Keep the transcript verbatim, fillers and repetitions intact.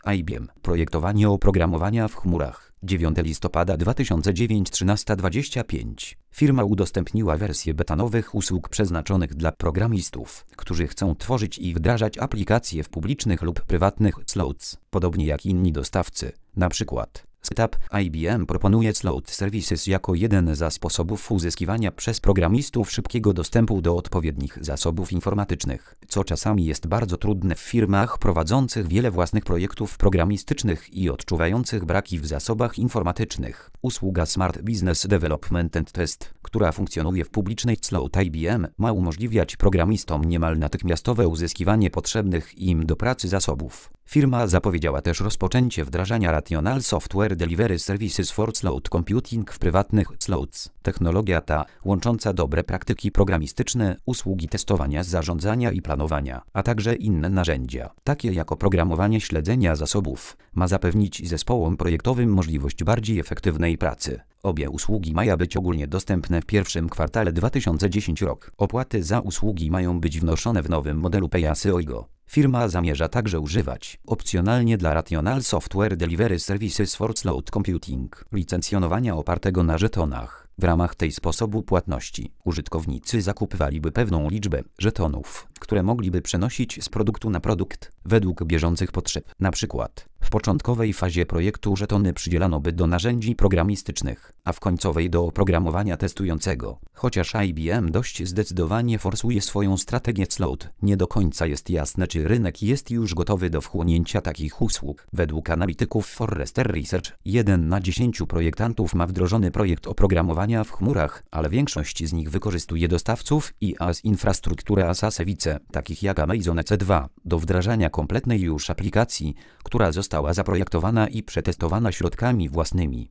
I B M. Projektowanie oprogramowania w chmurach. dziewiątego listopada dwa tysiące dziewiątego, trzynaście dwadzieścia pięć. Firma udostępniła wersję beta nowych usług przeznaczonych dla programistów, którzy chcą tworzyć i wdrażać aplikacje w publicznych lub prywatnych clouds. Podobnie jak inni dostawcy, na przykład Setup, I B M proponuje Cloud Services jako jeden ze sposobów uzyskiwania przez programistów szybkiego dostępu do odpowiednich zasobów informatycznych, co czasami jest bardzo trudne w firmach prowadzących wiele własnych projektów programistycznych i odczuwających braki w zasobach informatycznych. Usługa Smart Business Development and Test, która funkcjonuje w publicznej Cloud I B M, ma umożliwiać programistom niemal natychmiastowe uzyskiwanie potrzebnych im do pracy zasobów. Firma zapowiedziała też rozpoczęcie wdrażania Rational Software Delivery Services for Cloud Computing w prywatnych clouds. Technologia ta, łącząca dobre praktyki programistyczne, usługi testowania, zarządzania i planowania, a także inne narzędzia, takie jak oprogramowanie śledzenia zasobów, ma zapewnić zespołom projektowym możliwość bardziej efektywnej pracy. Obie usługi mają być ogólnie dostępne w pierwszym kwartale dwa tysiące dziesiątego roku. Opłaty za usługi mają być wnoszone w nowym modelu Pay-as-you-go. Firma zamierza także używać, opcjonalnie dla Rational Software Delivery Services for Cloud Computing, licencjonowania opartego na żetonach. W ramach tej sposobu płatności użytkownicy zakupywaliby pewną liczbę żetonów, które mogliby przenosić z produktu na produkt według bieżących potrzeb. Na przykład w początkowej fazie projektu żetony przydzielano by do narzędzi programistycznych, a w końcowej do oprogramowania testującego. Chociaż I B M dość zdecydowanie forsuje swoją strategię cloud, nie do końca jest jasne, czy rynek jest już gotowy do wchłonięcia takich usług. Według analityków Forrester Research, jeden na dziesięciu projektantów ma wdrożony projekt oprogramowania w chmurach, ale większość z nich wykorzystuje dostawców i as infrastrukturę as a service, takich jak Amazon E C dwa, do wdrażania kompletnej już aplikacji, która została zaprojektowana i przetestowana środkami własnymi.